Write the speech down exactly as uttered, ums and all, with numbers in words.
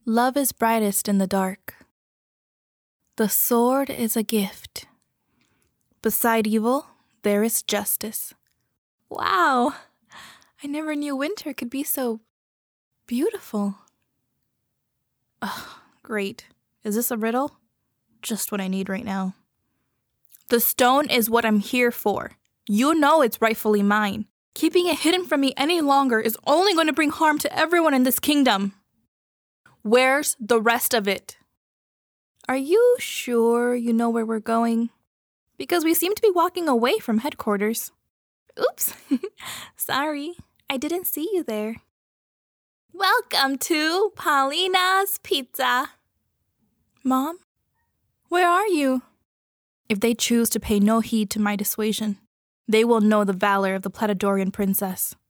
Love is brightest in the dark. The sword is a gift. Beside evil, there is justice. Wow! I never knew winter could be so beautiful. Ugh, great. Is this a riddle? Just what I need right now. The stone is what I'm here for. You know it's rightfully mine. Keeping it hidden from me any longer is only going to bring harm to everyone in this kingdom. Where's the rest of it? Are you sure you know where we're going? Because we seem to be walking away from headquarters. Oops. Sorry, I didn't see you there. Welcome to Paulina's Pizza. Mom, where are you? If they choose to pay no heed to my dissuasion, they will know the valor of the Pletidorian princess.